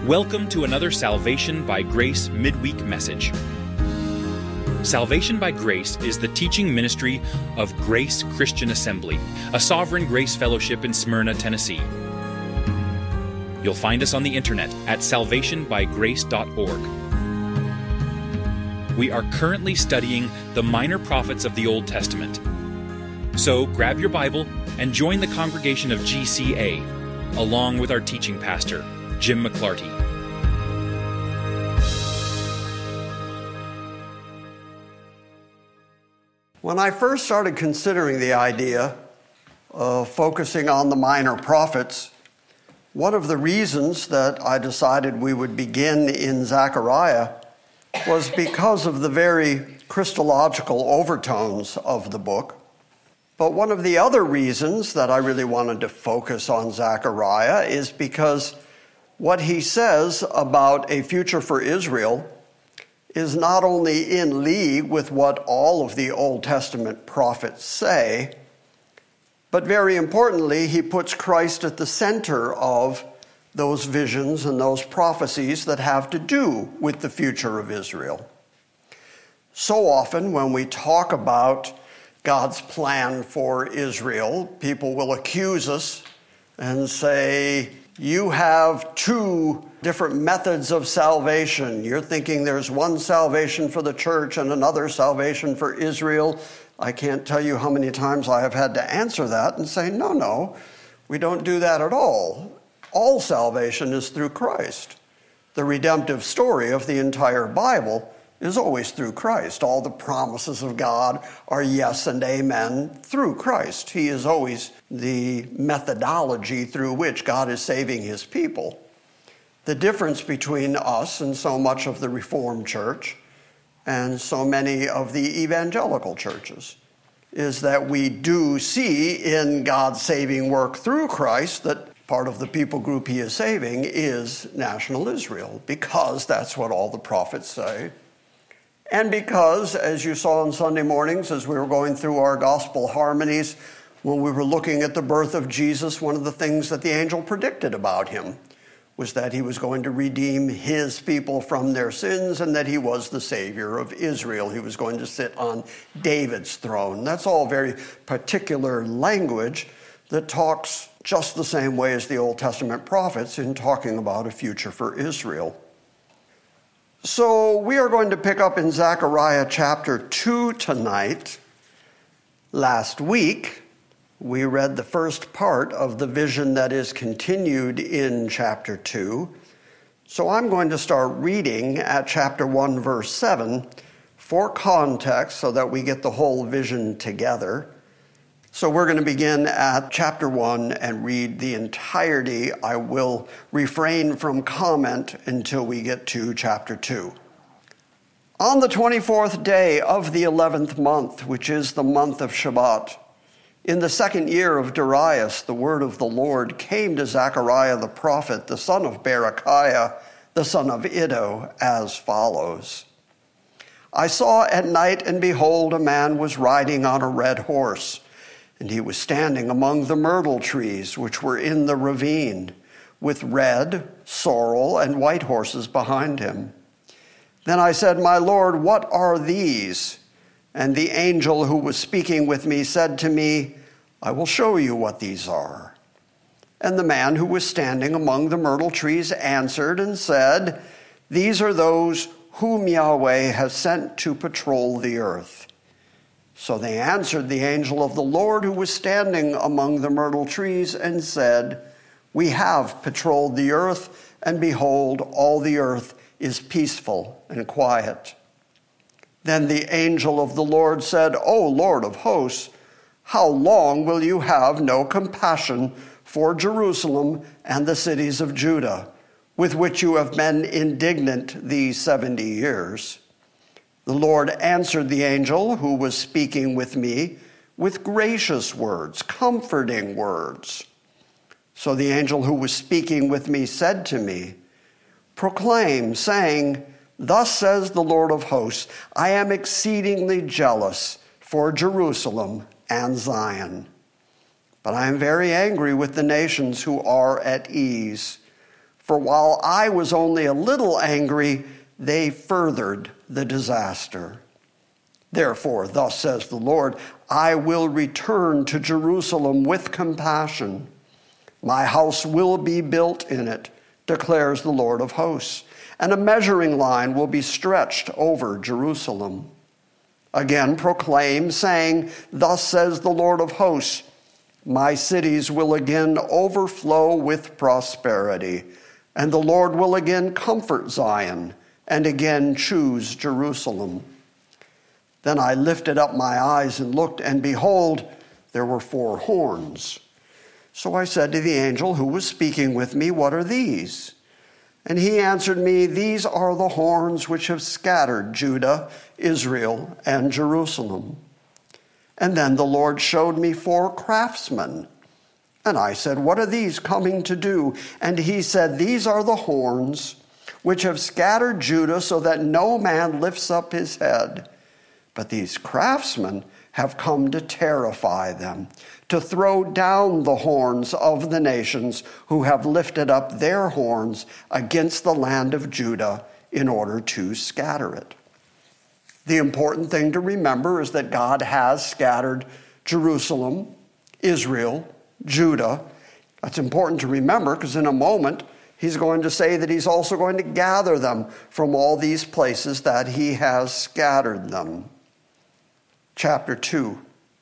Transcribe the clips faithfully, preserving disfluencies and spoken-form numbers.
Welcome to another Salvation by Grace midweek message. Salvation by Grace is the teaching ministry of Grace Christian Assembly, a Sovereign Grace Fellowship in Smyrna, Tennessee. You'll find us on the internet at salvation by grace dot org. We are currently studying the minor prophets of the Old Testament. So grab your Bible and join the congregation of G C A, along with our teaching pastor, Jim McClarty. When I first started considering the idea of focusing on the minor prophets, one of the reasons that I decided we would begin in Zechariah was because of the very Christological overtones of the book. But one of the other reasons that I really wanted to focus on Zechariah is because what he says about a future for Israel is not only in league with what all of the Old Testament prophets say, but very importantly, he puts Christ at the center of those visions and those prophecies that have to do with the future of Israel. So often when we talk about God's plan for Israel, people will accuse us and say, you have two different methods of salvation. You're thinking there's one salvation for the church and another salvation for Israel. I can't tell you how many times I have had to answer that and say, no, no, we don't do that at all. All salvation is through Christ. The redemptive story of the entire Bible is always through Christ. All the promises of God are yes and amen through Christ. He is always the methodology through which God is saving his people. The difference between us and so much of the Reformed Church and so many of the evangelical churches is that we do see in God's saving work through Christ that part of the people group he is saving is national Israel, because that's what all the prophets say. And because, as you saw on Sunday mornings, as we were going through our gospel harmonies, when we were looking at the birth of Jesus, one of the things that the angel predicted about him was that he was going to redeem his people from their sins and that he was the Savior of Israel. He was going to sit on David's throne. That's all very particular language that talks just the same way as the Old Testament prophets in talking about a future for Israel. So we are going to pick up in Zechariah chapter two tonight. Last week, we read the first part of the vision that is continued in chapter two. So I'm going to start reading at chapter one, verse seven, for context so that we get the whole vision together. So we're going to begin at chapter one and read the entirety. I will refrain from comment until we get to chapter two. On the twenty-fourth day of the eleventh month, which is the month of Shabbat, in the second year of Darius, the word of the Lord came to Zechariah the prophet, the son of Berechiah, the son of Iddo, as follows. I saw at night, and behold, a man was riding on a red horse, and he was standing among the myrtle trees which were in the ravine, with red, sorrel, and white horses behind him. Then I said, my Lord, what are these? And the angel who was speaking with me said to me, I will show you what these are. And the man who was standing among the myrtle trees answered and said, these are those whom Yahweh has sent to patrol the earth. So they answered the angel of the Lord who was standing among the myrtle trees and said, we have patrolled the earth, and behold, all the earth is peaceful and quiet. Then the angel of the Lord said, O Lord of hosts, how long will you have no compassion for Jerusalem and the cities of Judah, with which you have been indignant these seventy years? The Lord answered the angel who was speaking with me with gracious words, comforting words. So the angel who was speaking with me said to me, proclaim, saying, thus says the Lord of hosts, I am exceedingly jealous for Jerusalem and Zion. But I am very angry with the nations who are at ease. For while I was only a little angry, they furthered the disaster. Therefore, thus says the Lord, I will return to Jerusalem with compassion. My house will be built in it, declares the Lord of hosts, and a measuring line will be stretched over Jerusalem. Again proclaim, saying, thus says the Lord of hosts, my cities will again overflow with prosperity, and the Lord will again comfort Zion, and again choose Jerusalem. Then I lifted up my eyes and looked, and behold, there were four horns. So I said to the angel who was speaking with me, what are these? And he answered me, these are the horns which have scattered Judah, Israel, and Jerusalem. And then the Lord showed me four craftsmen. And I said, what are these coming to do? And he said, these are the horns which have scattered Judah so that no man lifts up his head. But these craftsmen have come to terrify them, to throw down the horns of the nations who have lifted up their horns against the land of Judah in order to scatter it. The important thing to remember is that God has scattered Jerusalem, Israel, Judah. That's important to remember because in a moment he's going to say that he's also going to gather them from all these places that he has scattered them. Chapter two.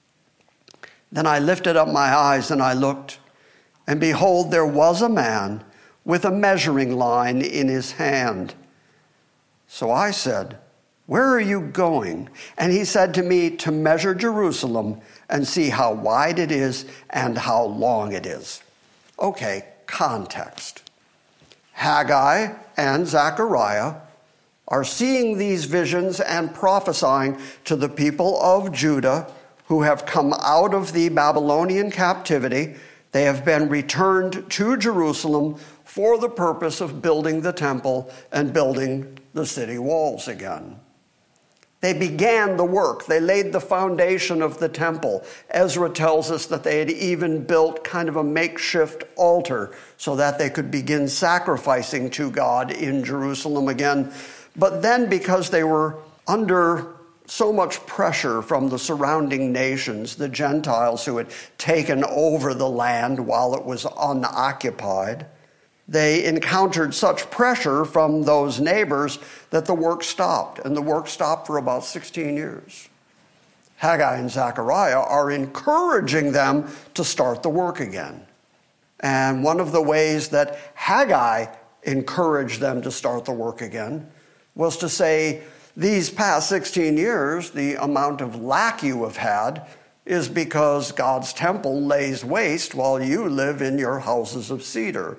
Then I lifted up my eyes and I looked, and behold, there was a man with a measuring line in his hand. So I said, where are you going? And he said to me, to measure Jerusalem and see how wide it is and how long it is. Okay, context. Haggai and Zechariah are seeing these visions and prophesying to the people of Judah who have come out of the Babylonian captivity. They have been returned to Jerusalem for the purpose of building the temple and building the city walls again. They began the work. They laid the foundation of the temple. Ezra tells us that they had even built kind of a makeshift altar so that they could begin sacrificing to God in Jerusalem again. But then, because they were under so much pressure from the surrounding nations, the Gentiles who had taken over the land while it was unoccupied, they encountered such pressure from those neighbors that the work stopped, and the work stopped for about sixteen years. Haggai and Zechariah are encouraging them to start the work again. And one of the ways that Haggai encouraged them to start the work again was to say, these past sixteen years, the amount of lack you have had is because God's temple lays waste while you live in your houses of cedar.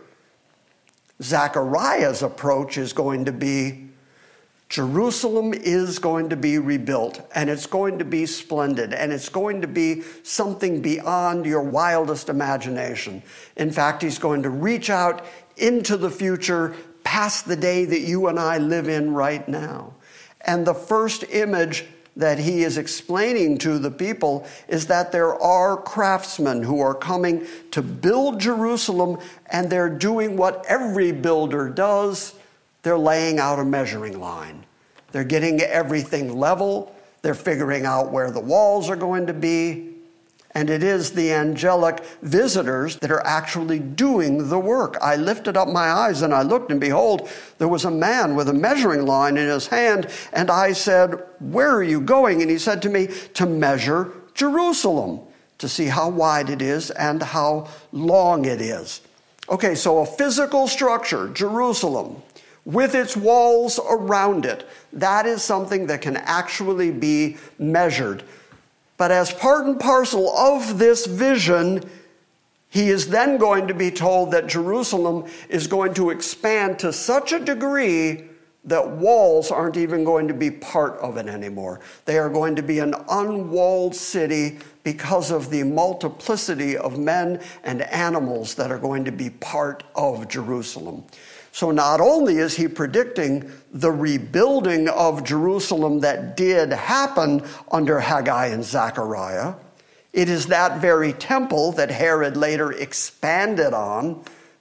Zechariah's approach is going to be, Jerusalem is going to be rebuilt, and it's going to be splendid, and it's going to be something beyond your wildest imagination. In fact, he's going to reach out into the future past the day that you and I live in right now. And the first image that he is explaining to the people is that there are craftsmen who are coming to build Jerusalem, and they're doing what every builder does. They're laying out a measuring line. They're getting everything level. They're figuring out where the walls are going to be. And it is the angelic visitors that are actually doing the work. I lifted up my eyes and I looked, and behold, there was a man with a measuring line in his hand. And I said, where are you going? And he said to me, to measure Jerusalem, to see how wide it is and how long it is. Okay, so a physical structure, Jerusalem, with its walls around it, that is something that can actually be measured. But as part and parcel of this vision, he is then going to be told that Jerusalem is going to expand to such a degree that walls aren't even going to be part of it anymore. They are going to be an unwalled city because of the multiplicity of men and animals that are going to be part of Jerusalem. So not only is he predicting the rebuilding of Jerusalem that did happen under Haggai and Zechariah, it is that very temple that Herod later expanded on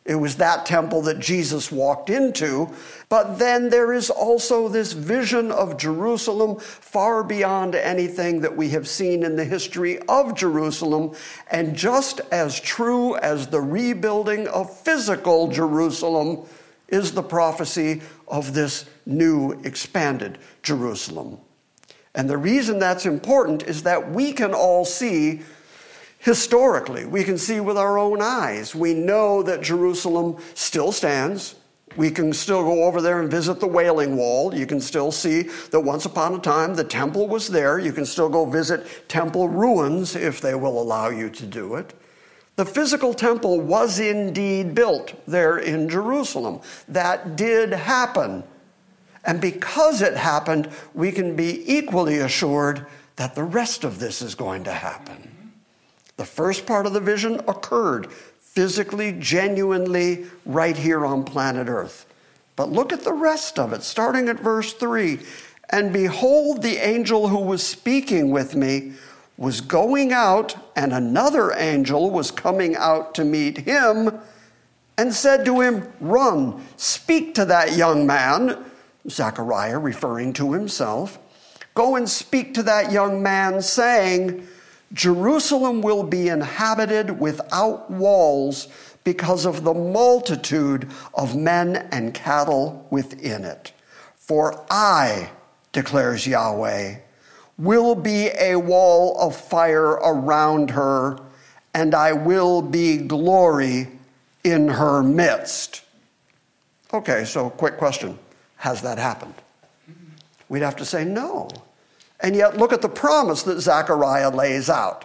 It was that temple that Jesus walked into. But then there is also this vision of Jerusalem far beyond anything that we have seen in the history of Jerusalem. And just as true as the rebuilding of physical Jerusalem is the prophecy of this new expanded Jerusalem. And the reason that's important is that we can all see historically, we can see with our own eyes. We know that Jerusalem still stands. We can still go over there and visit the Wailing Wall. You can still see that once upon a time the temple was there. You can still go visit temple ruins if they will allow you to do it. The physical temple was indeed built there in Jerusalem. That did happen. And because it happened, we can be equally assured that the rest of this is going to happen. The first part of the vision occurred physically, genuinely, right here on planet Earth. But look at the rest of it, starting at verse three. And behold, the angel who was speaking with me was going out, and another angel was coming out to meet him, and said to him, Run, speak to that young man, Zechariah referring to himself. Go and speak to that young man, saying, Jerusalem will be inhabited without walls because of the multitude of men and cattle within it. For I, declares Yahweh, will be a wall of fire around her, and I will be glory in her midst. Okay, so quick question. Has that happened? We'd have to say no. And yet look at the promise that Zechariah lays out.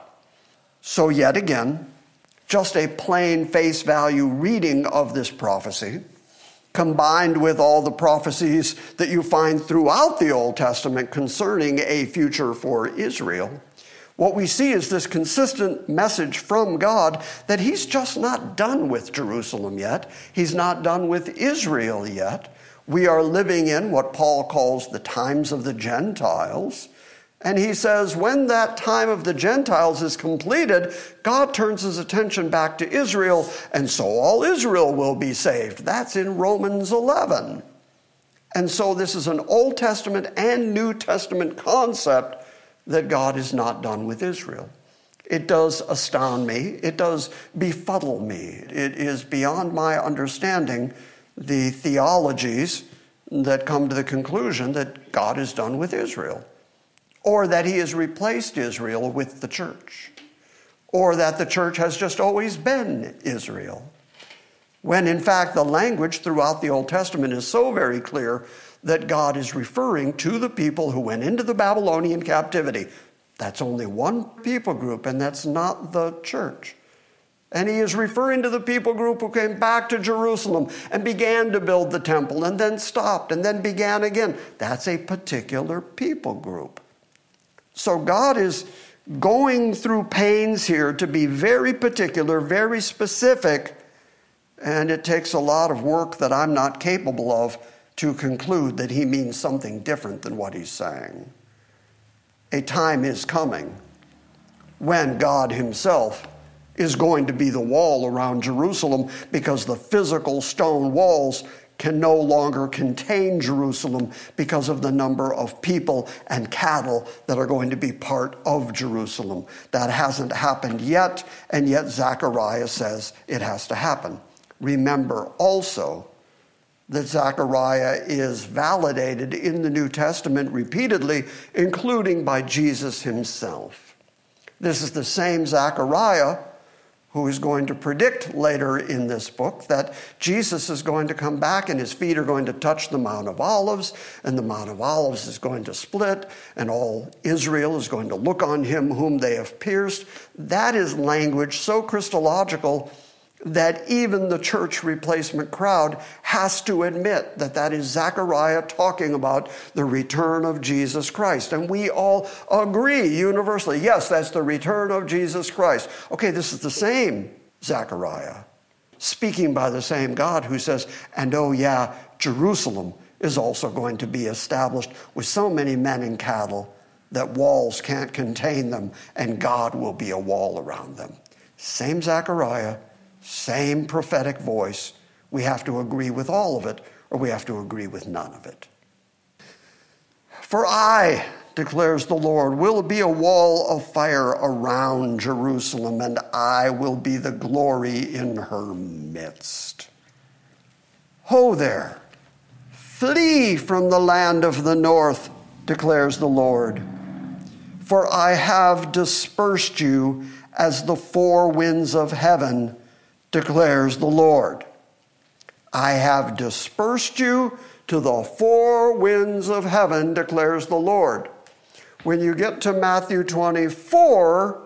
So yet again, just a plain face value reading of this prophecy, combined with all the prophecies that you find throughout the Old Testament concerning a future for Israel, what we see is this consistent message from God that he's just not done with Jerusalem yet. He's not done with Israel yet. We are living in what Paul calls the times of the Gentiles. And he says when that time of the Gentiles is completed, God turns his attention back to Israel, and so all Israel will be saved. That's in Romans eleven. And so this is an Old Testament and New Testament concept that God is not done with Israel. It does astound me. It does befuddle me. It is beyond my understanding the theologies that come to the conclusion that God is done with Israel, or that he has replaced Israel with the church, or that the church has just always been Israel, when in fact the language throughout the Old Testament is so very clear that God is referring to the people who went into the Babylonian captivity. That's only one people group, and that's not the church. And he is referring to the people group who came back to Jerusalem and began to build the temple and then stopped and then began again. That's a particular people group. So God is going through pains here to be very particular, very specific, and it takes a lot of work that I'm not capable of to conclude that he means something different than what he's saying. A time is coming when God himself is going to be the wall around Jerusalem, because the physical stone walls can no longer contain Jerusalem because of the number of people and cattle that are going to be part of Jerusalem. That hasn't happened yet, and yet Zechariah says it has to happen. Remember also that Zechariah is validated in the New Testament repeatedly, including by Jesus himself. This is the same Zechariah who is going to predict later in this book that Jesus is going to come back and his feet are going to touch the Mount of Olives, and the Mount of Olives is going to split, and all Israel is going to look on him whom they have pierced. That is language so Christological that even the church replacement crowd has to admit that that is Zechariah talking about the return of Jesus Christ. And we all agree universally, yes, that's the return of Jesus Christ. Okay, this is the same Zechariah, speaking by the same God who says, and oh yeah, Jerusalem is also going to be established with so many men and cattle that walls can't contain them, and God will be a wall around them. Same Zechariah, Same prophetic voice. We have to agree with all of it, or we have to agree with none of it. For I, declares the Lord, will be a wall of fire around Jerusalem, and I will be the glory in her midst. Ho there, flee from the land of the north, declares the Lord. For I have dispersed you as the four winds of heaven, declares the Lord. I have dispersed you to the four winds of heaven, declares the Lord. When you get to Matthew twenty-four,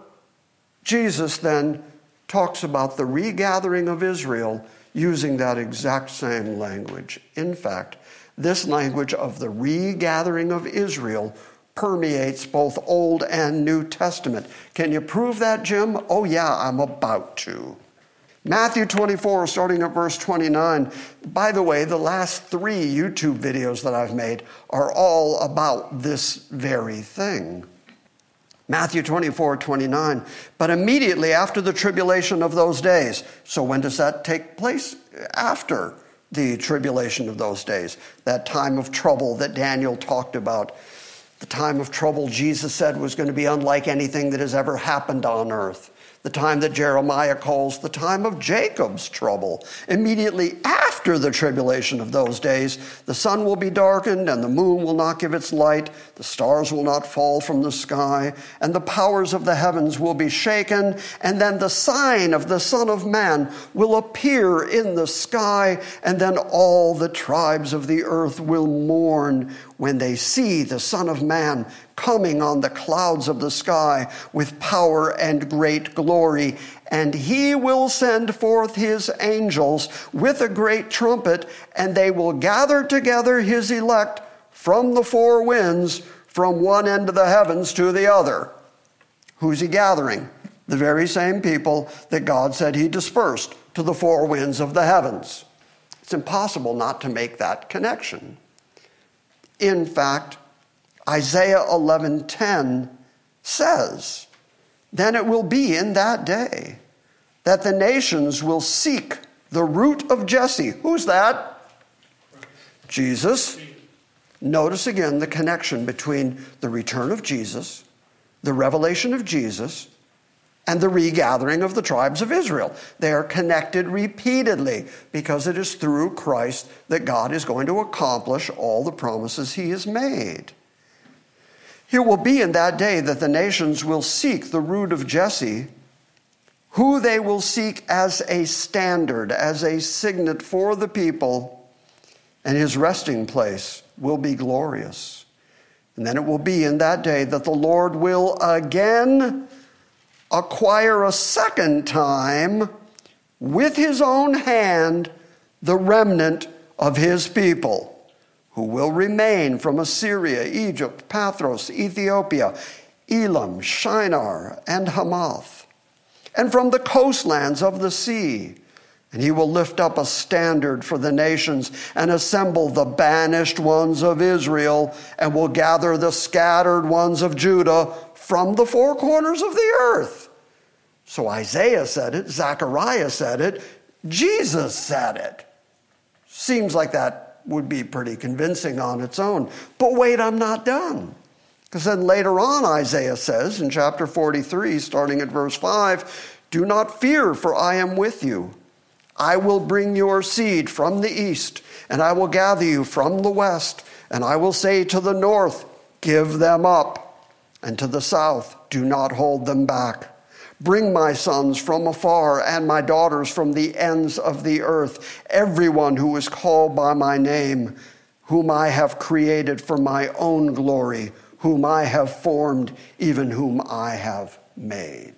Jesus then talks about the regathering of Israel using that exact same language. In fact, this language of the regathering of Israel permeates both Old and New Testament. Can you prove that, Jim? Oh yeah, I'm about to. Matthew twenty-four, starting at verse twenty-nine. By the way, the last three YouTube videos that I've made are all about this very thing. Matthew twenty-four, twenty-nine. But immediately after the tribulation of those days. So when does that take place? After the tribulation of those days. That time of trouble that Daniel talked about. The time of trouble Jesus said was going to be unlike anything that has ever happened on earth. The time that Jeremiah calls the time of Jacob's trouble. Immediately after the tribulation of those days, the sun will be darkened and the moon will not give its light. The stars will not fall from the sky and the powers of the heavens will be shaken. And then the sign of the Son of Man will appear in the sky. And then all the tribes of the earth will mourn when they see the Son of Man coming on the clouds of the sky with power and great glory. And he will send forth his angels with a great trumpet, and they will gather together his elect from the four winds, from one end of the heavens to the other. Who's he gathering? The very same people that God said he dispersed to the four winds of the heavens. It's impossible not to make that connection. In fact, Isaiah eleven ten says, then it will be in that day that the nations will seek the root of Jesse. Who's that? Jesus. Notice again the connection between the return of Jesus, the revelation of Jesus, and the regathering of the tribes of Israel. They are connected repeatedly because it is through Christ that God is going to accomplish all the promises he has made. It will be in that day that the nations will seek the root of Jesse, who they will seek as a standard, as a signet for the people, and his resting place will be glorious. And then it will be in that day that the Lord will again acquire a second time with his own hand the remnant of his people, who will remain from Assyria, Egypt, Pathros, Ethiopia, Elam, Shinar, and Hamath, and from the coastlands of the sea. And he will lift up a standard for the nations and assemble the banished ones of Israel, and will gather the scattered ones of Judah from the four corners of the earth. So Isaiah said it, Zechariah said it, Jesus said it. Seems like that would be pretty convincing on its own. But wait, I'm not done. Because then later on Isaiah says in chapter forty-three, starting at verse five, do not fear, for I am with you. I will bring your seed from the east, and I will gather you from the west, and I will say to the north, give them up, and to the south, do not hold them back. Bring my sons from afar and my daughters from the ends of the earth, everyone who is called by my name, whom I have created for my own glory, whom I have formed, even whom I have made.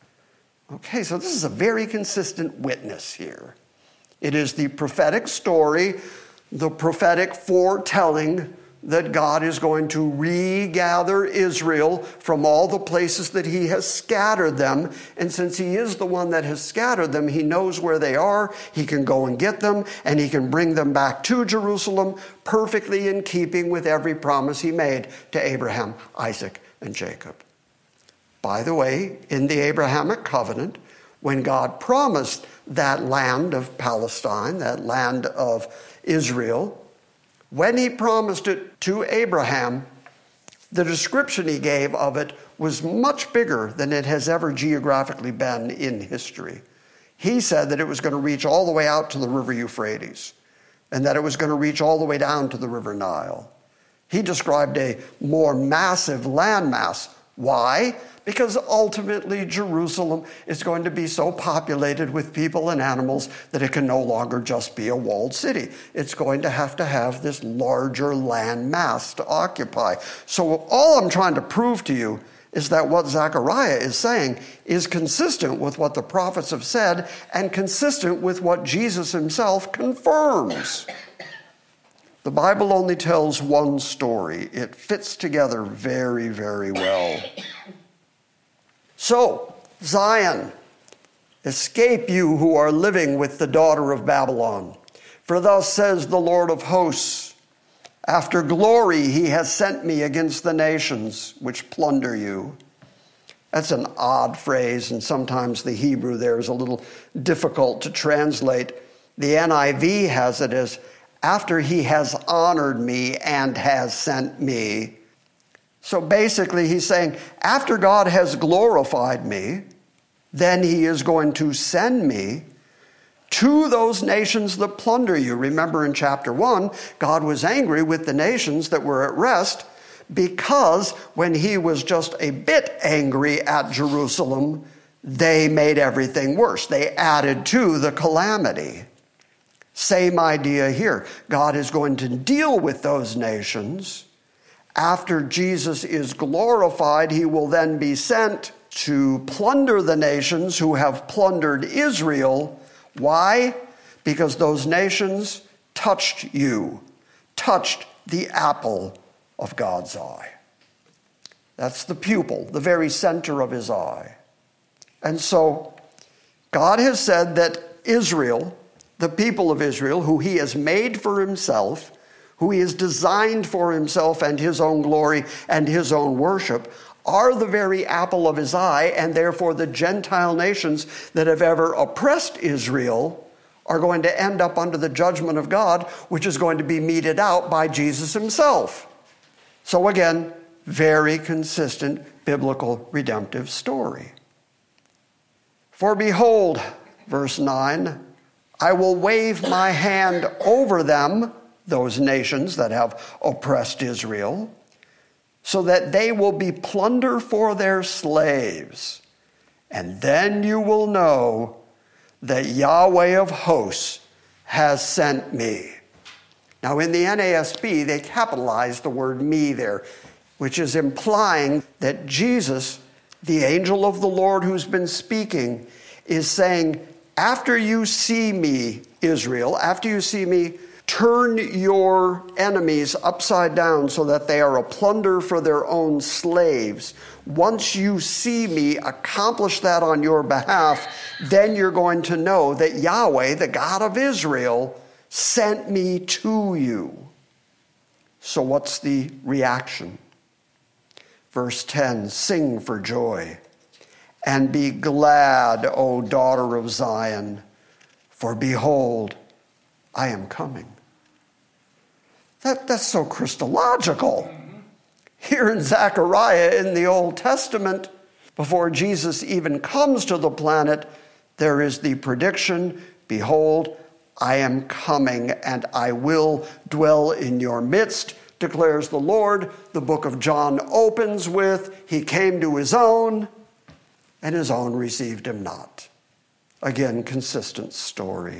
Okay, so this is a very consistent witness here. It is the prophetic story, the prophetic foretelling that God is going to regather Israel from all the places that he has scattered them. And since he is the one that has scattered them, he knows where they are. He can go and get them, and he can bring them back to Jerusalem, perfectly in keeping with every promise he made to Abraham, Isaac, and Jacob. By the way, in the Abrahamic covenant, when God promised that land of Palestine, that land of Israel, when he promised it to Abraham, the description he gave of it was much bigger than it has ever geographically been in history. He said that it was going to reach all the way out to the river Euphrates, and that it was going to reach all the way down to the river Nile. He described a more massive landmass. Why? Because ultimately Jerusalem is going to be so populated with people and animals that it can no longer just be a walled city. It's going to have to have this larger land mass to occupy. So all I'm trying to prove to you is that what Zechariah is saying is consistent with what the prophets have said and consistent with what Jesus himself confirms. The Bible only tells one story. It fits together very, very well. So, Zion, escape you who are living with the daughter of Babylon. For thus says the Lord of hosts, after glory he has sent me against the nations which plunder you. That's an odd phrase, and sometimes the Hebrew there is a little difficult to translate. The N I V has it as, after he has honored me and has sent me. So basically he's saying, after God has glorified me, then he is going to send me to those nations that plunder you. Remember in chapter one, God was angry with the nations that were at rest because when he was just a bit angry at Jerusalem, they made everything worse. They added to the calamity. Same idea here. God is going to deal with those nations. After Jesus is glorified, he will then be sent to plunder the nations who have plundered Israel. Why? Because those nations touched you, touched the apple of God's eye. That's the pupil, the very center of his eye. And so God has said that Israel, the people of Israel, who he has made for himself, who he has designed for himself and his own glory and his own worship, are the very apple of his eye, and therefore the Gentile nations that have ever oppressed Israel are going to end up under the judgment of God, which is going to be meted out by Jesus himself. So again, very consistent biblical redemptive story. For behold, verse nine, I will wave my hand over them, those nations that have oppressed Israel, so that they will be plunder for their slaves. And then you will know that Yahweh of hosts has sent me. Now in the N A S B, they capitalized the word me there, which is implying that Jesus, the angel of the Lord who's been speaking, is saying, after you see me, Israel, after you see me, turn your enemies upside down so that they are a plunder for their own slaves. Once you see me accomplish that on your behalf, then you're going to know that Yahweh, the God of Israel, sent me to you. So what's the reaction? Verse ten, sing for joy and be glad, O daughter of Zion, for behold, I am coming. That, that's so Christological. Here in Zechariah in the Old Testament, before Jesus even comes to the planet, there is the prediction, behold, I am coming and I will dwell in your midst, declares the Lord. The book of John opens with, he came to his own, and his own received him not. Again, consistent story.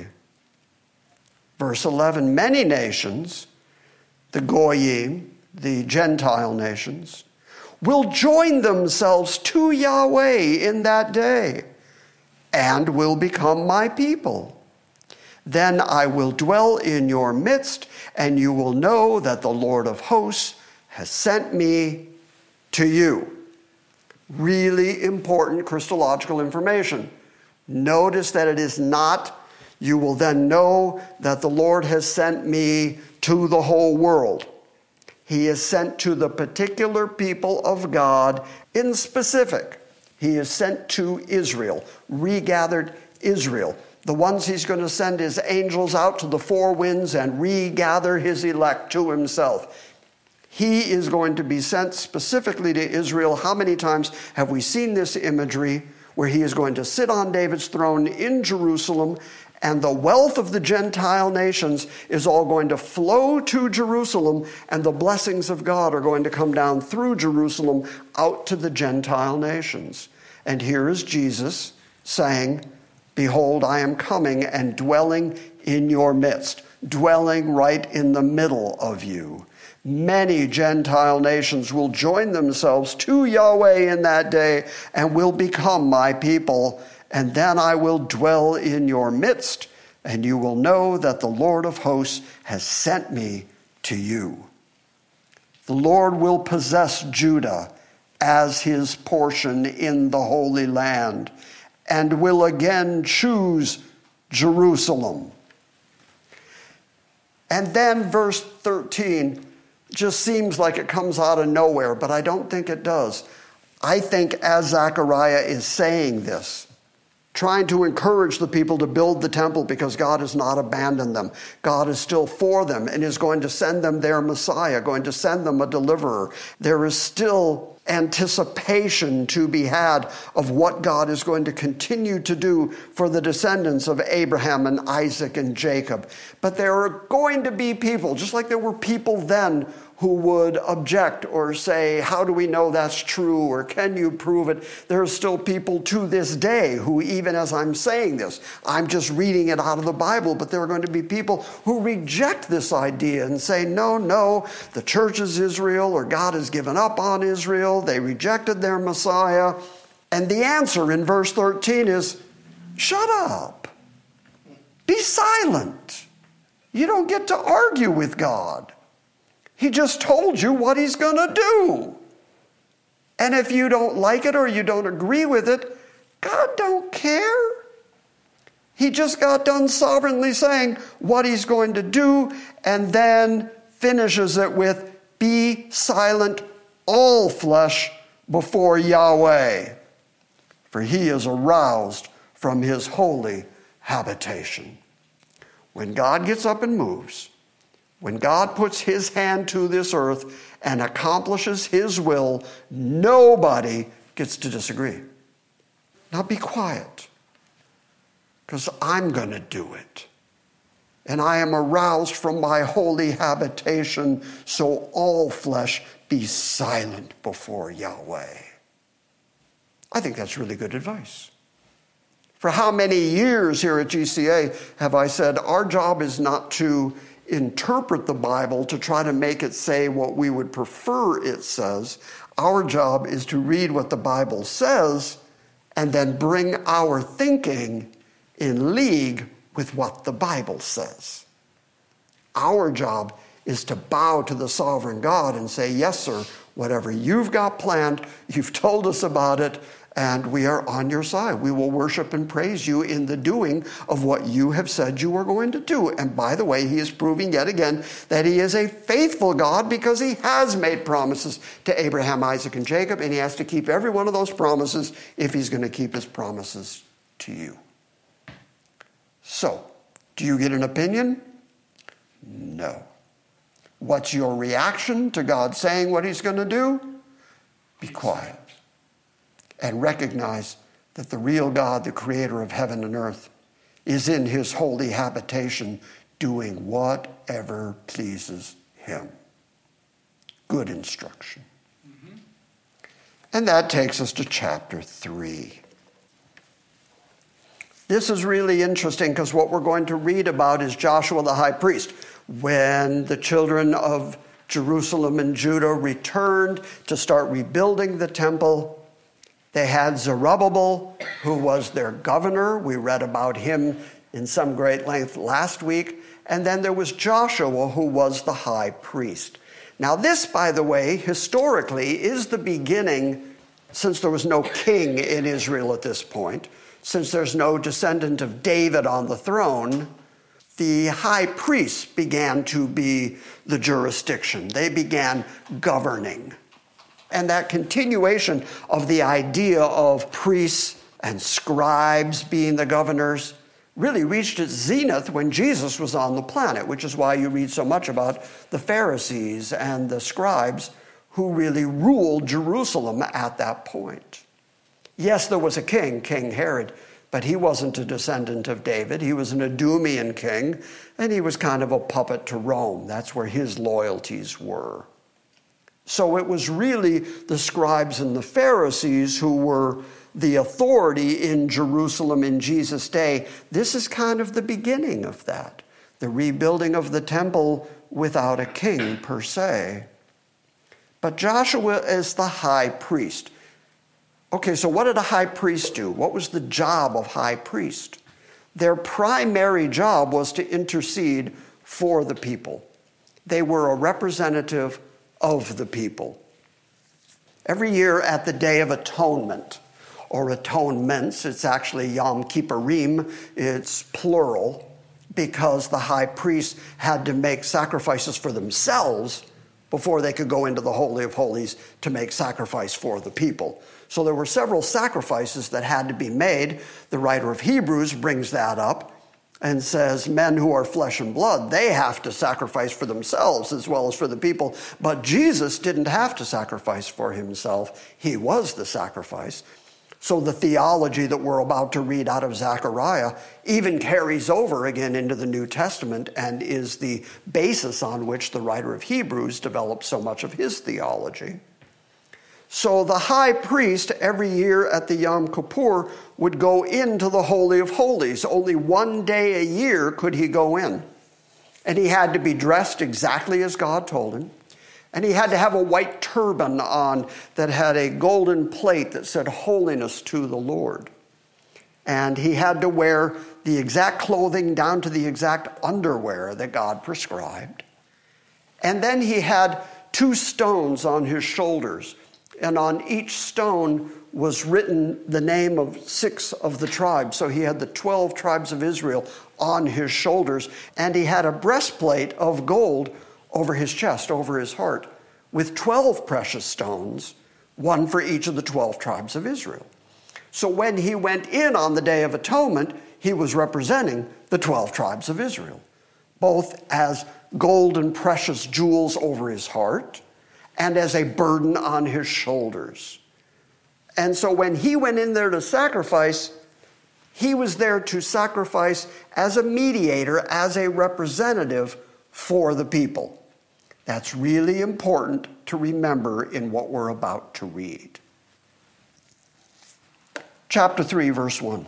Verse eleven, many nations, the Goyim, the Gentile nations, will join themselves to Yahweh in that day and will become my people. Then I will dwell in your midst, and you will know that the Lord of hosts has sent me to you. Really important Christological information. Notice that it is not, you will then know that the Lord has sent me to the whole world. He is sent to the particular people of God in specific. He is sent to Israel, regathered Israel. The ones he's going to send his angels out to the four winds and regather his elect to himself. He is going to be sent specifically to Israel. How many times have we seen this imagery where he is going to sit on David's throne in Jerusalem, and the wealth of the Gentile nations is all going to flow to Jerusalem, and the blessings of God are going to come down through Jerusalem out to the Gentile nations. And here is Jesus saying, behold, I am coming and dwelling in your midst, dwelling right in the middle of you. Many Gentile nations will join themselves to Yahweh in that day and will become my people. And then I will dwell in your midst, and you will know that the Lord of hosts has sent me to you. The Lord will possess Judah as his portion in the Holy Land, and will again choose Jerusalem. And then verse thirteen just seems like it comes out of nowhere, but I don't think it does. I think as Zechariah is saying this, trying to encourage the people to build the temple because God has not abandoned them. God is still for them and is going to send them their Messiah, going to send them a deliverer. There is still anticipation to be had of what God is going to continue to do for the descendants of Abraham and Isaac and Jacob. But there are going to be people, just like there were people then, who would object or say, how do we know that's true, or can you prove it? There are still people to this day who, even as I'm saying this, I'm just reading it out of the Bible, but there are going to be people who reject this idea and say, no, no, the church is Israel, or God has given up on Israel, they rejected their Messiah. And the answer in verse thirteen is, shut up. Be silent. You don't get to argue with God. He just told you what he's going to do. And if you don't like it or you don't agree with it, God don't care. He just got done sovereignly saying what he's going to do, and then finishes it with, be silent, all flesh, before Yahweh, for he is aroused from his holy habitation. When God gets up and moves, when God puts his hand to this earth and accomplishes his will, nobody gets to disagree. Now be quiet, because I'm going to do it. And I am aroused from my holy habitation, so all flesh be silent before Yahweh. I think that's really good advice. For how many years here at G C A have I said our job is not to interpret the Bible to try to make it say what we would prefer it says. Our job is to read what the Bible says and then bring our thinking in league with what the Bible says. Our job is to bow to the sovereign God and say, yes, sir, whatever you've got planned, you've told us about it, and we are on your side. We will worship and praise you in the doing of what you have said you are going to do. And by the way, he is proving yet again that he is a faithful God, because he has made promises to Abraham, Isaac, and Jacob, and he has to keep every one of those promises if he's going to keep his promises to you. So, do you get an opinion? No. What's your reaction to God saying what he's going to do? Be quiet. And recognize that the real God, the creator of heaven and earth, is in his holy habitation doing whatever pleases him. Good instruction. Mm-hmm. And that takes us to chapter three. This is really interesting, because what we're going to read about is Joshua the high priest. When the children of Jerusalem and Judah returned to start rebuilding the temple, they had Zerubbabel, who was their governor. We read about him in some great length last week. And then there was Joshua, who was the high priest. Now this, by the way, historically is the beginning, since there was no king in Israel at this point, since there's no descendant of David on the throne, the high priests began to be the jurisdiction. They began governing. And that continuation of the idea of priests and scribes being the governors really reached its zenith when Jesus was on the planet, which is why you read so much about the Pharisees and the scribes who really ruled Jerusalem at that point. Yes, there was a king, King Herod, but he wasn't a descendant of David. He was an Idumean king, and he was kind of a puppet to Rome. That's where his loyalties were. So it was really the scribes and the Pharisees who were the authority in Jerusalem in Jesus' day. This is kind of the beginning of that, the rebuilding of the temple without a king per se. But Joshua is the high priest. Okay, so what did a high priest do? What was the job of high priest? Their primary job was to intercede for the people. They were a representative of the people. Every year at the Day of Atonement, or atonements, it's actually Yom Kippurim, it's plural, because the high priest had to make sacrifices for themselves before they could go into the Holy of Holies to make sacrifice for the people. So there were several sacrifices that had to be made. The writer of Hebrews brings that up and says men who are flesh and blood, they have to sacrifice for themselves as well as for the people. But Jesus didn't have to sacrifice for himself. He was the sacrifice. So the theology that we're about to read out of Zechariah even carries over again into the New Testament and is the basis on which the writer of Hebrews developed so much of his theology. So the high priest every year at the Yom Kippur would go into the Holy of Holies. Only one day a year could he go in. And he had to be dressed exactly as God told him. And he had to have a white turban on that had a golden plate that said holiness to the Lord. And he had to wear the exact clothing down to the exact underwear that God prescribed. And then he had two stones on his shoulders. And on each stone was written the name of six of the tribes. So he had the twelve tribes of Israel on his shoulders. And he had a breastplate of gold over his chest, over his heart, with twelve precious stones, one for each of the twelve tribes of Israel. So when he went in on the Day of Atonement, he was representing the twelve tribes of Israel, both as gold and precious jewels over his heart and as a burden on his shoulders. And so when he went in there to sacrifice, he was there to sacrifice as a mediator, as a representative for the people. That's really important to remember in what we're about to read. Chapter three, verse one.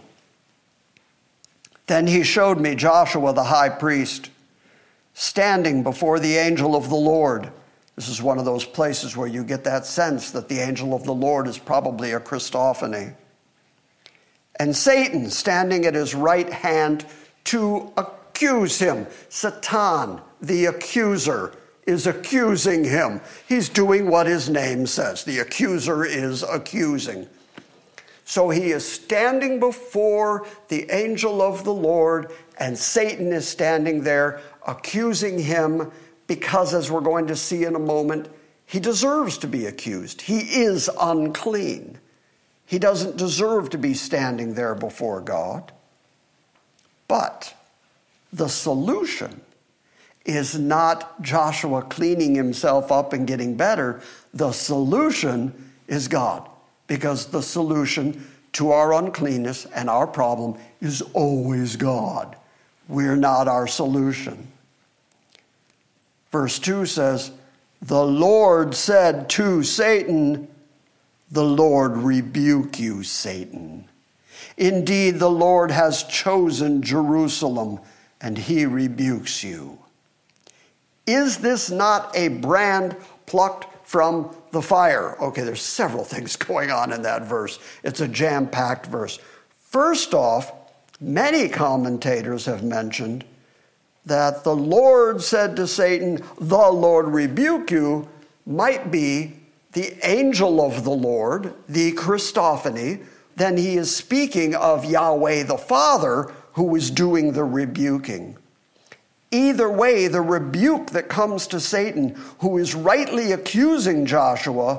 Then he showed me Joshua the high priest standing before the angel of the Lord. This is one of those places where you get that sense that the angel of the Lord is probably a Christophany. And Satan standing at his right hand to accuse him. Satan, the accuser, is accusing him. He's doing what his name says. The accuser is accusing. So he is standing before the angel of the Lord, and Satan is standing there accusing him because, as we're going to see in a moment, he deserves to be accused. He is unclean. He doesn't deserve to be standing there before God. But the solution is not Joshua cleaning himself up and getting better. The solution is God, because the solution to our uncleanness and our problem is always God. We're not our solution. Verse two says, the Lord said to Satan, the Lord rebuke you, Satan. Indeed, the Lord has chosen Jerusalem, and he rebukes you. Is this not a brand plucked from the fire? Okay, there's several things going on in that verse. It's a jam-packed verse. First off, many commentators have mentioned that the Lord said to Satan, the Lord rebuke you, might be the angel of the Lord, the Christophany. Then he is speaking of Yahweh the Father, who is doing the rebuking. Either way, the rebuke that comes to Satan, who is rightly accusing Joshua,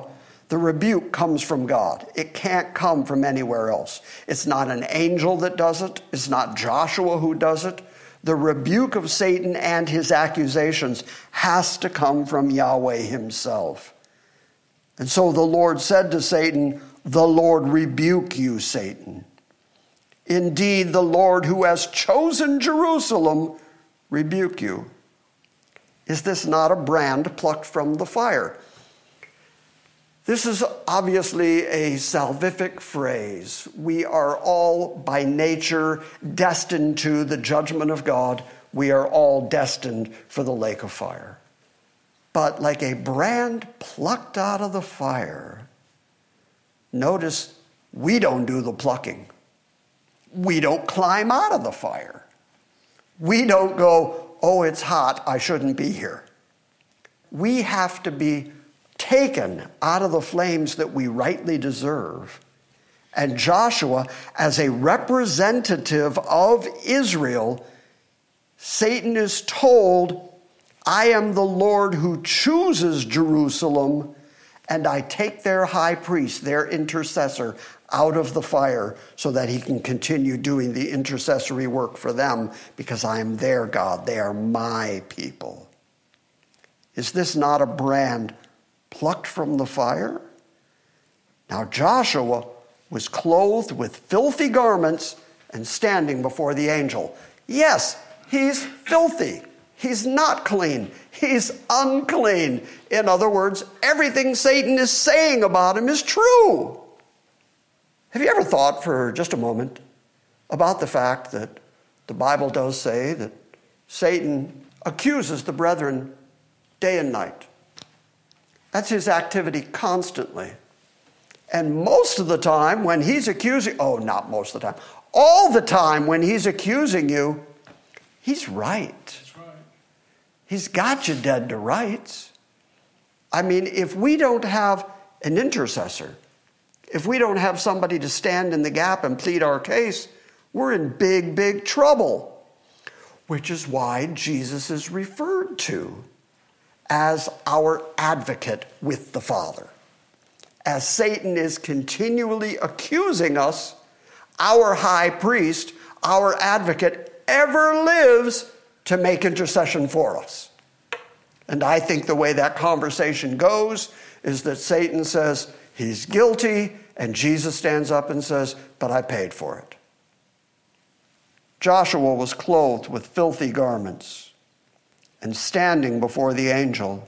The rebuke comes from God. It can't come from anywhere else. It's not an angel that does it. It's not Joshua who does it. The rebuke of Satan and his accusations has to come from Yahweh himself. And so the Lord said to Satan, "The Lord rebuke you, Satan. Indeed, the Lord who has chosen Jerusalem rebuke you." Is this not a brand plucked from the fire? This is obviously a salvific phrase. We are all by nature destined to the judgment of God. We are all destined for the lake of fire. But like a brand plucked out of the fire, notice we don't do the plucking. We don't climb out of the fire. We don't go, "Oh, it's hot, I shouldn't be here." We have to be taken out of the flames that we rightly deserve. And Joshua, as a representative of Israel, Satan is told, "I am the Lord who chooses Jerusalem, and I take their high priest, their intercessor, out of the fire so that he can continue doing the intercessory work for them because I am their God. They are my people." Is this not a brand plucked from the fire? Now Joshua was clothed with filthy garments and standing before the angel. Yes, he's filthy. He's not clean. He's unclean. In other words, everything Satan is saying about him is true. Have you ever thought for just a moment about the fact that the Bible does say that Satan accuses the brethren day and night? That's his activity constantly. And most of the time when he's accusing, oh, not most of the time, all the time when he's accusing you, he's right. That's right. He's got you dead to rights. I mean, if we don't have an intercessor, if we don't have somebody to stand in the gap and plead our case, we're in big, big trouble. Which is why Jesus is referred to as our advocate with the Father. As Satan is continually accusing us, our high priest, our advocate, ever lives to make intercession for us. And I think the way that conversation goes is that Satan says he's guilty, and Jesus stands up and says, "But I paid for it." Joshua was clothed with filthy garments and standing before the angel.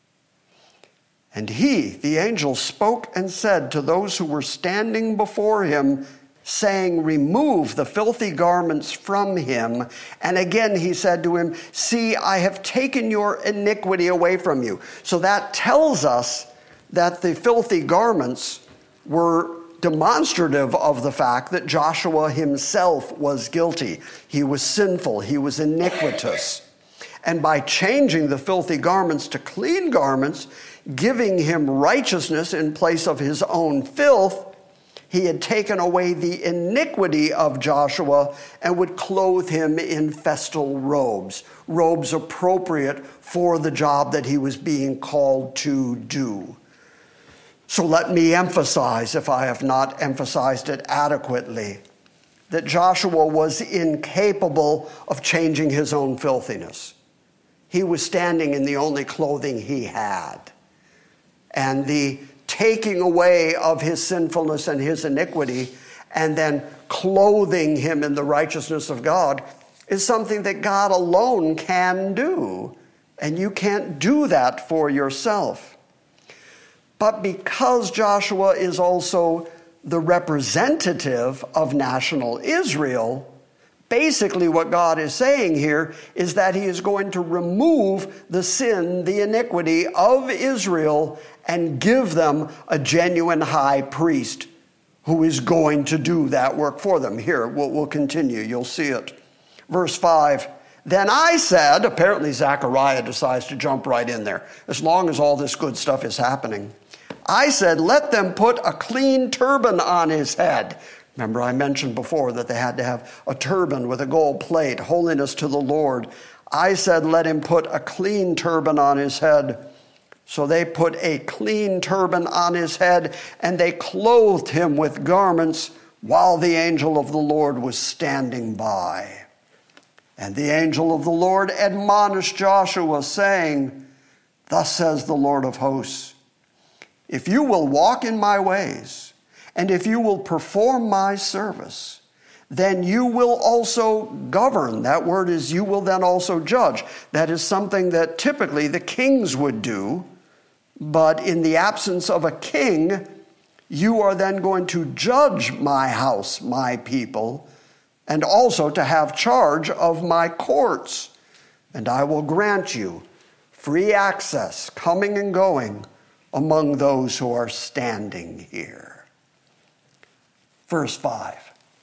And he, the angel, spoke and said to those who were standing before him, saying, "Remove the filthy garments from him." And again he said to him, "See, I have taken your iniquity away from you." So that tells us that the filthy garments were demonstrative of the fact that Joshua himself was guilty. He was sinful. He was iniquitous. And by changing the filthy garments to clean garments, giving him righteousness in place of his own filth, he had taken away the iniquity of Joshua and would clothe him in festal robes, robes appropriate for the job that he was being called to do. So let me emphasize, if I have not emphasized it adequately, that Joshua was incapable of changing his own filthiness. He was standing in the only clothing he had. And the taking away of his sinfulness and his iniquity and then clothing him in the righteousness of God is something that God alone can do. And you can't do that for yourself. But because Joshua is also the representative of national Israel, basically what God is saying here is that he is going to remove the sin, the iniquity of Israel and give them a genuine high priest who is going to do that work for them. Here, we'll, we'll continue. You'll see it. Verse five, "Then I said," apparently Zechariah decides to jump right in there, as long as all this good stuff is happening. "I said, let them put a clean turban on his head." Remember, I mentioned before that they had to have a turban with a gold plate, holiness to the Lord. "I said, let him put a clean turban on his head." So they put a clean turban on his head, and they clothed him with garments while the angel of the Lord was standing by. And the angel of the Lord admonished Joshua, saying, Thus says the Lord of hosts, if you will walk in my ways, and if you will perform my service, then you will also govern. That word is you will then also judge. That is something that typically the kings would do. But in the absence of a king, you are then going to judge my house, my people, and also to have charge of my courts. And I will grant you free access, coming and going, among those who are standing here. Verse five.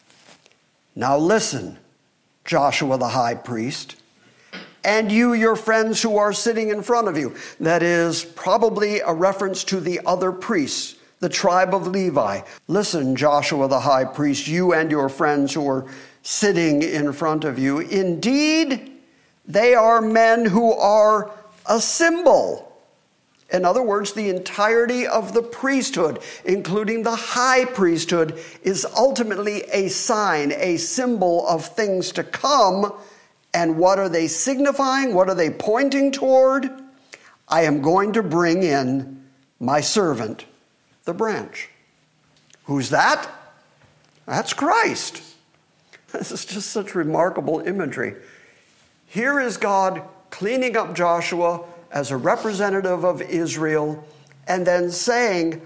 Now listen, Joshua the high priest, and you, your friends who are sitting in front of you. That is probably a reference to the other priests, the tribe of Levi. Listen, Joshua the high priest, you and your friends who are sitting in front of you. Indeed, they are men who are a symbol. In other words, the entirety of the priesthood, including the high priesthood, is ultimately a sign, a symbol of things to come. And what are they signifying? What are they pointing toward? I am going to bring in my servant, the branch. Who's that? That's Christ. This is just such remarkable imagery. Here is God cleaning up Joshua as a representative of Israel, and then saying,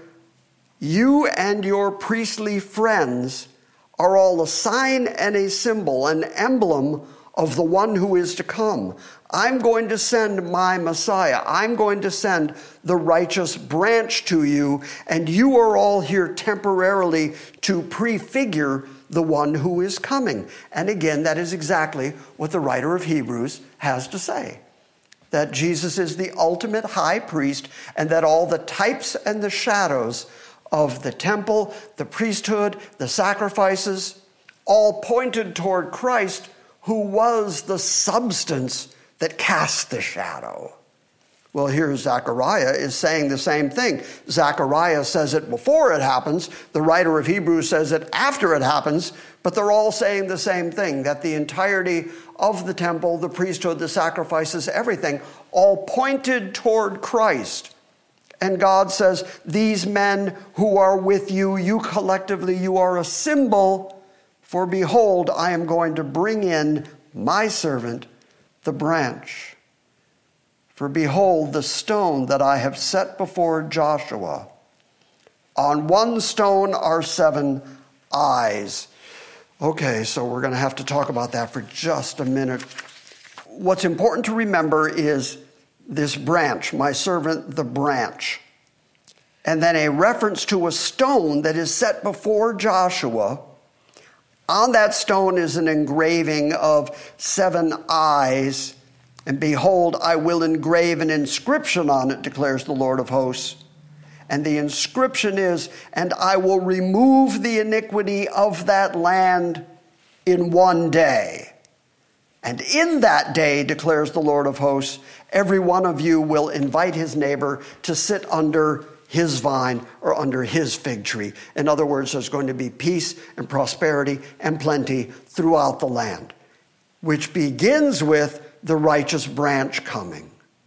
you and your priestly friends are all a sign and a symbol, an emblem of the one who is to come. I'm going to send my Messiah. I'm going to send the righteous branch to you, and you are all here temporarily to prefigure the one who is coming. And again, that is exactly what the writer of Hebrews has to say. That Jesus is the ultimate high priest, and that all the types and the shadows of the temple, the priesthood, the sacrifices, all pointed toward Christ, who was the substance that cast the shadow. Well, here Zechariah is saying the same thing. Zechariah says it before it happens. The writer of Hebrews says it after it happens. But they're all saying the same thing, that the entirety of the temple, the priesthood, the sacrifices, everything, all pointed toward Christ. And God says, these men who are with you, you collectively, you are a symbol. For behold, I am going to bring in my servant, the branch. For behold, the stone that I have set before Joshua. On one stone are seven eyes. Okay, so we're going to have to talk about that for just a minute. What's important to remember is this branch, my servant, the branch. And then a reference to a stone that is set before Joshua. On that stone is an engraving of seven eyes. And behold, I will engrave an inscription on it, declares the Lord of hosts. And the inscription is, and I will remove the iniquity of that land in one day. And in that day, declares the Lord of hosts, every one of you will invite his neighbor to sit under his vine or under his fig tree. In other words, there's going to be peace and prosperity and plenty throughout the land, which begins with the righteous branch coming.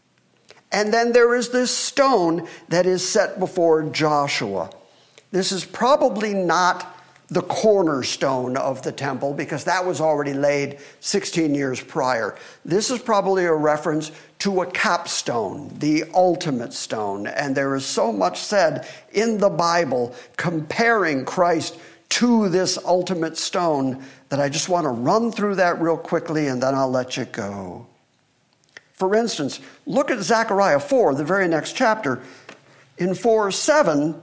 And then there is this stone that is set before Joshua. This is probably not the cornerstone of the temple, because that was already laid sixteen years prior. This is probably a reference to a capstone, the ultimate stone. And there is so much said in the Bible comparing Christ to this ultimate stone that I just want to run through that real quickly, and then I'll let you go. For instance, look at Zechariah four, the very next chapter. In four seven,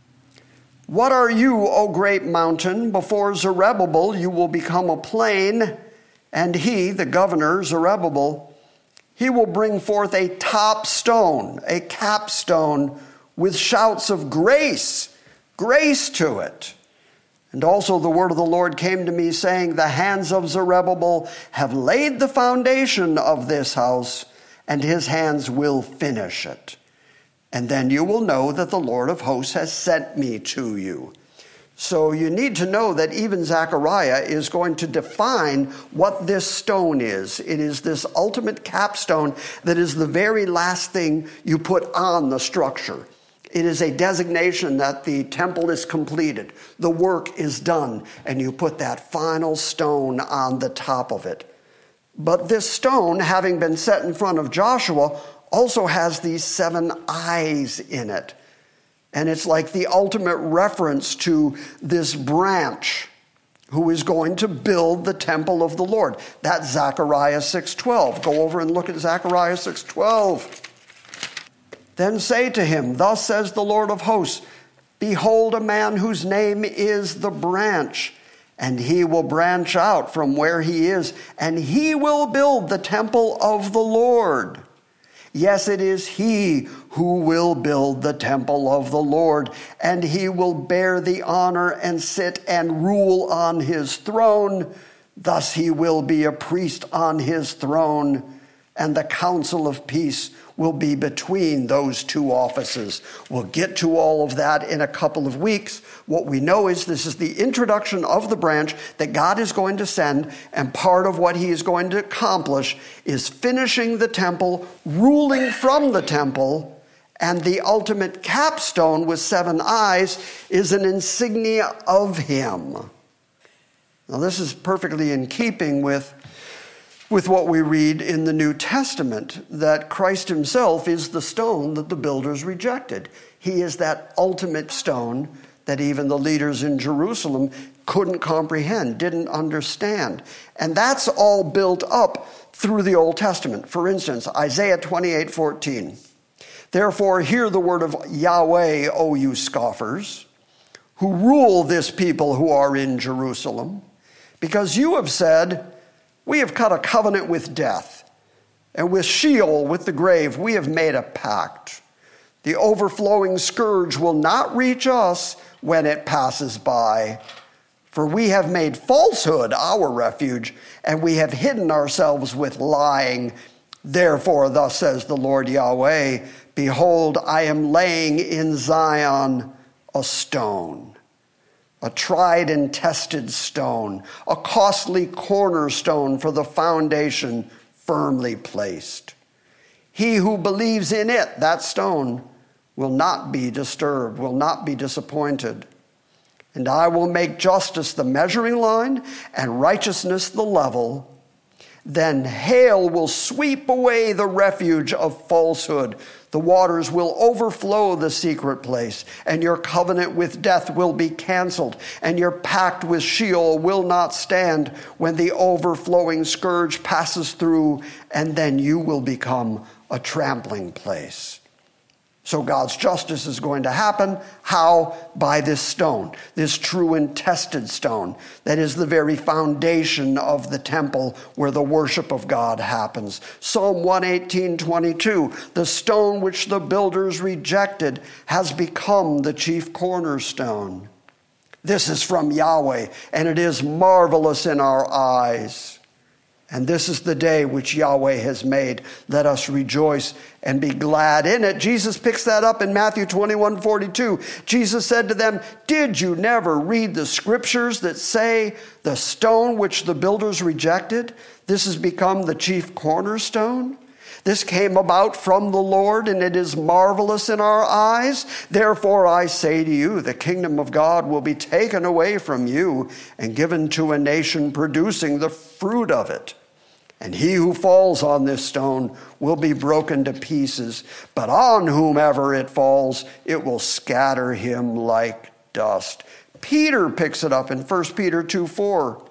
what are you, O great mountain? Before Zerubbabel you will become a plain, and he, the governor, Zerubbabel, he will bring forth a top stone, a capstone, with shouts of grace, grace to it. And also the word of the Lord came to me, saying, the hands of Zerubbabel have laid the foundation of this house, and his hands will finish it. and then you will know that the Lord of hosts has sent me to you. So you need to know that even Zechariah is going to define what this stone is. It is this ultimate capstone that is the very last thing you put on the structure. It is a designation that the temple is completed, the work is done, and you put that final stone on the top of it. But this stone, having been set in front of Joshua, also has these seven eyes in it. And it's like the ultimate reference to this branch who is going to build the temple of the Lord. That's Zechariah six twelve. Go over and look at Zechariah six twelve. Then say to him, thus says the Lord of hosts, behold a man whose name is the branch, and he will branch out from where he is, and he will build the temple of the Lord. Yes, it is he who will build the temple of the Lord, and he will bear the honor and sit and rule on his throne. Thus he will be a priest on his throne, and the council of peace will be between those two offices. We'll get to all of that in a couple of weeks. What we know is this is the introduction of the branch that God is going to send, and part of what he is going to accomplish is finishing the temple, ruling from the temple, and the ultimate capstone with seven eyes is an insignia of him. Now this is perfectly in keeping with with what we read in the New Testament, that Christ himself is the stone that the builders rejected. He is that ultimate stone that even the leaders in Jerusalem couldn't comprehend, didn't understand. And that's all built up through the Old Testament. For instance, Isaiah twenty-eight fourteen. Therefore, hear the word of Yahweh, O you scoffers, who rule this people who are in Jerusalem, because you have said, we have cut a covenant with death, and with Sheol, with the grave, we have made a pact. The overflowing scourge will not reach us when it passes by, for we have made falsehood our refuge, and we have hidden ourselves with lying. Therefore, thus says the Lord Yahweh, behold, I am laying in Zion a stone, a tried and tested stone, a costly cornerstone for the foundation firmly placed. He who believes in it, that stone, will not be disturbed, will not be disappointed. And I will make justice the measuring line and righteousness the level. Then hail will sweep away the refuge of falsehood. The waters will overflow the secret place, and your covenant with death will be canceled, and your pact with Sheol will not stand when the overflowing scourge passes through, and then you will become a trampling place. So God's justice is going to happen. How? By this stone, this true and tested stone that is the very foundation of the temple where the worship of God happens. Psalm one eighteen twenty-two, the stone which the builders rejected has become the chief cornerstone. This is from Yahweh, and it is marvelous in our eyes. And this is the day which Yahweh has made. Let us rejoice and be glad in it. Jesus picks that up in Matthew twenty-one forty-two. Jesus said to them, did you never read the scriptures that say, the stone which the builders rejected, this has become the chief cornerstone? This came about from the Lord, and it is marvelous in our eyes. Therefore I say to you, the kingdom of God will be taken away from you and given to a nation producing the fruit of it. And he who falls on this stone will be broken to pieces, but on whomever it falls, it will scatter him like dust. Peter picks it up in First Peter two four,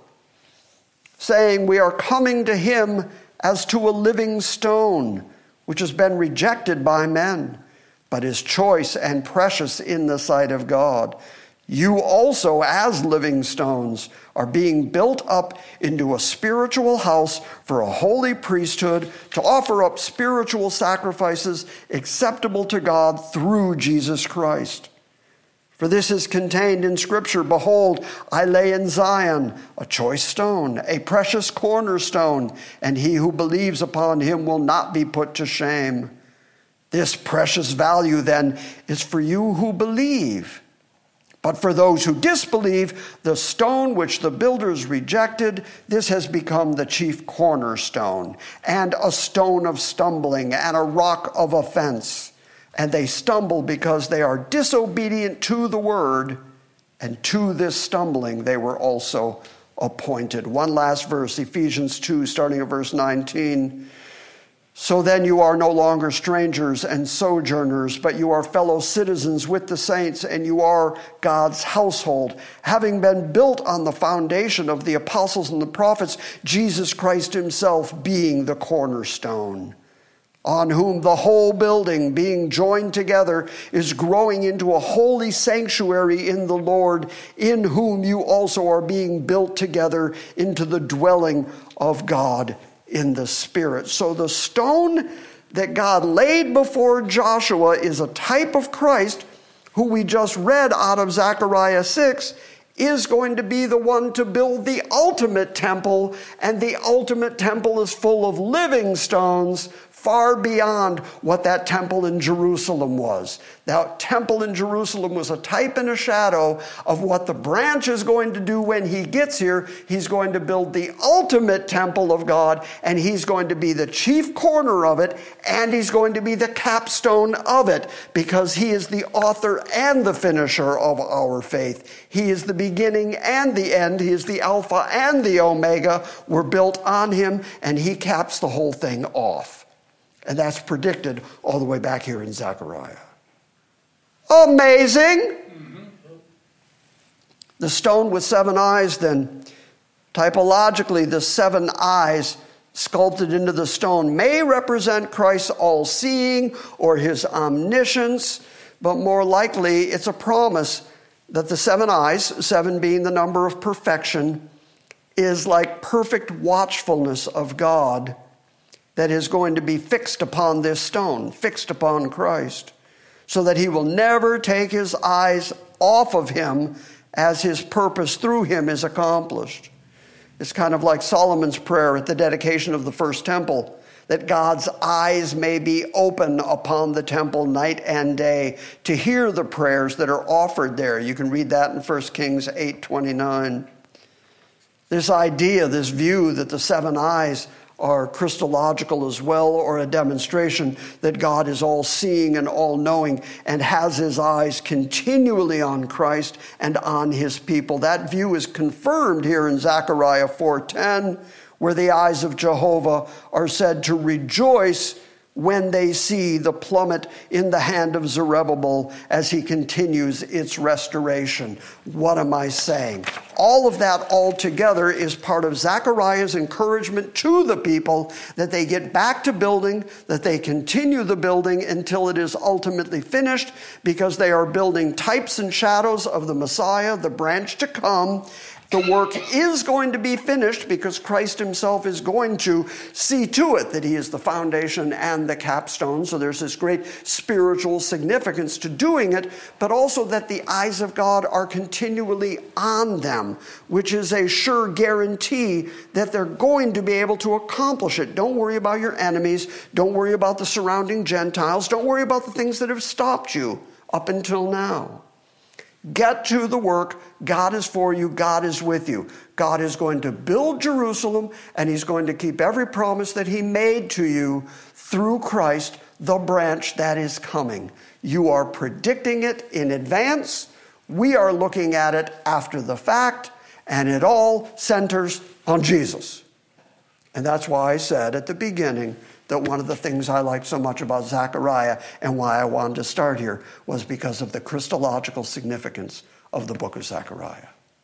saying, we are coming to him as to a living stone, which has been rejected by men, but is choice and precious in the sight of God. You also, as living stones, are being built up into a spiritual house for a holy priesthood to offer up spiritual sacrifices acceptable to God through Jesus Christ. For this is contained in Scripture, behold, I lay in Zion a choice stone, a precious cornerstone, and he who believes upon him will not be put to shame. This precious value then is for you who believe. But for those who disbelieve, the stone which the builders rejected, this has become the chief cornerstone, and a stone of stumbling, and a rock of offense. And they stumble because they are disobedient to the word, and to this stumbling they were also appointed. One last verse, Ephesians two, starting at verse nineteen. So then you are no longer strangers and sojourners, but you are fellow citizens with the saints, and you are God's household, having been built on the foundation of the apostles and the prophets, Jesus Christ himself being the cornerstone, on whom the whole building, being joined together, is growing into a holy sanctuary in the Lord, in whom you also are being built together into the dwelling of God in the Spirit. So the stone that God laid before Joshua is a type of Christ, who we just read out of Zechariah six, is going to be the one to build the ultimate temple, and the ultimate temple is full of living stones, far beyond what that temple in Jerusalem was. That temple in Jerusalem was a type and a shadow of what the branch is going to do when he gets here. He's going to build the ultimate temple of God, and he's going to be the chief corner of it, and he's going to be the capstone of it, because he is the author and the finisher of our faith. He is the beginning and the end. He is the Alpha and the Omega. We're built on him, and he caps the whole thing off. And that's predicted all the way back here in Zechariah. Amazing! Mm-hmm. The stone with seven eyes, then, typologically, the seven eyes sculpted into the stone may represent Christ's all-seeing or his omniscience, but more likely it's a promise that the seven eyes, seven being the number of perfection, is like perfect watchfulness of God that is going to be fixed upon this stone, fixed upon Christ, so that he will never take his eyes off of him as his purpose through him is accomplished. It's kind of like Solomon's prayer at the dedication of the first temple, that God's eyes may be open upon the temple night and day to hear the prayers that are offered there. You can read that in First Kings eight twenty-nine. This idea, this view that the seven eyes are Christological as well, or a demonstration that God is all-seeing and all-knowing and has his eyes continually on Christ and on his people. That view is confirmed here in Zechariah four ten, where the eyes of Jehovah are said to rejoice when they see the plummet in the hand of Zerubbabel as he continues its restoration. What am I saying? All of that altogether is part of Zechariah's encouragement to the people that they get back to building, that they continue the building until it is ultimately finished, because they are building types and shadows of the Messiah, the branch to come. The work is going to be finished because Christ himself is going to see to it that he is the foundation and the capstone. So there's this great spiritual significance to doing it, but also that the eyes of God are continually on them, which is a sure guarantee that they're going to be able to accomplish it. Don't worry about your enemies. Don't worry about the surrounding Gentiles. Don't worry about the things that have stopped you up until now. Get to the work. God is for you. God is with you. God is going to build Jerusalem, and he's going to keep every promise that he made to you through Christ, the branch that is coming. You are predicting it in advance. We are looking at it after the fact, and it all centers on Jesus. And that's why I said at the beginning that one of the things I liked so much about Zechariah and why I wanted to start here was because of the Christological significance of the book of Zechariah.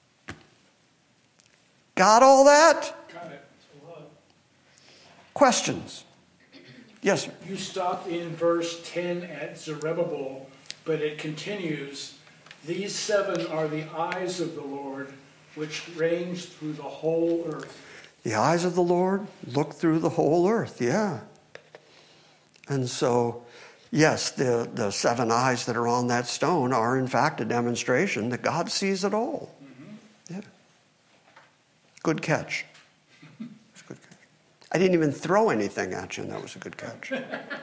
Got all that? Got it. Questions? Yes, sir. You stopped in verse ten at Zerubbabel, but it continues, these seven are the eyes of the Lord, which range through the whole earth. The eyes of the Lord look through the whole earth, yeah. And so, yes, the, the seven eyes that are on that stone are in fact a demonstration that God sees it all. Mm-hmm. Yeah. Good catch. It's a good catch. I didn't even throw anything at you, and that was a good catch.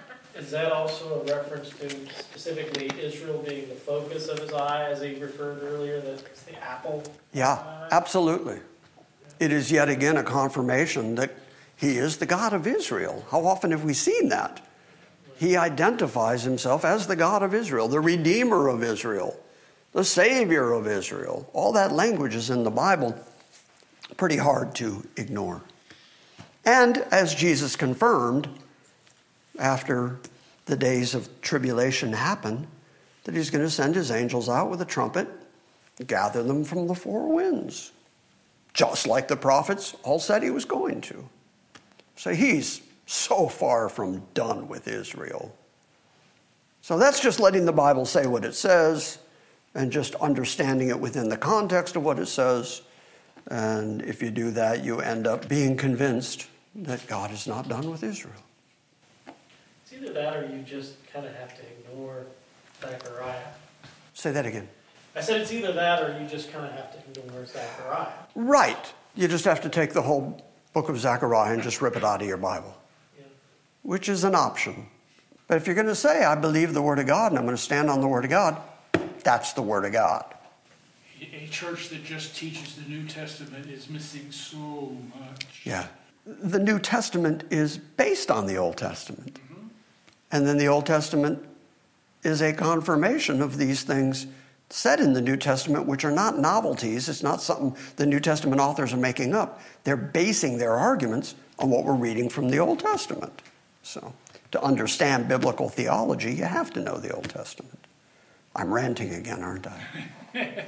Is that also a reference to specifically Israel being the focus of his eye, as he referred earlier, that it's the apple? Yeah, absolutely. It is yet again a confirmation that he is the God of Israel. How often have we seen that? He identifies himself as the God of Israel, the Redeemer of Israel, the Savior of Israel. All that language is in the Bible. Pretty hard to ignore. And as Jesus confirmed, after the days of tribulation happen, that he's going to send his angels out with a trumpet, gather them from the four winds, just like the prophets all said he was going to. So he's so far from done with Israel. So that's just letting the Bible say what it says and just understanding it within the context of what it says. And if you do that, you end up being convinced that God is not done with Israel. It's either that or you just kind of have to ignore Zechariah. Say that again. I said it's either that or you just kind of have to ignore Zechariah. Right. You just have to take the whole book of Zechariah and just rip it out of your Bible, Yeah. which is an option. But if you're going to say, I believe the Word of God and I'm going to stand on the Word of God, that's the Word of God. A church that just teaches the New Testament is missing so much. Yeah. The New Testament is based on the Old Testament. Mm-hmm. And then the Old Testament is a confirmation of these things said in the New Testament, which are not novelties. It's not something the New Testament authors are making up. They're basing their arguments on what we're reading from the Old Testament. So to understand biblical theology, you have to know the Old Testament. I'm ranting again, aren't I?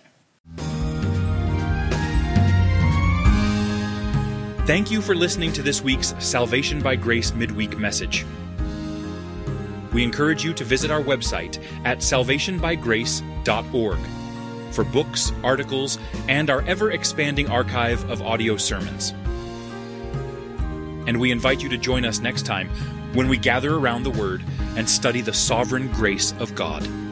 Thank you for listening to this week's Salvation by Grace midweek message. We encourage you to visit our website at salvation by grace dot org for books, articles, and our ever-expanding archive of audio sermons. And we invite you to join us next time when we gather around the Word and study the sovereign grace of God.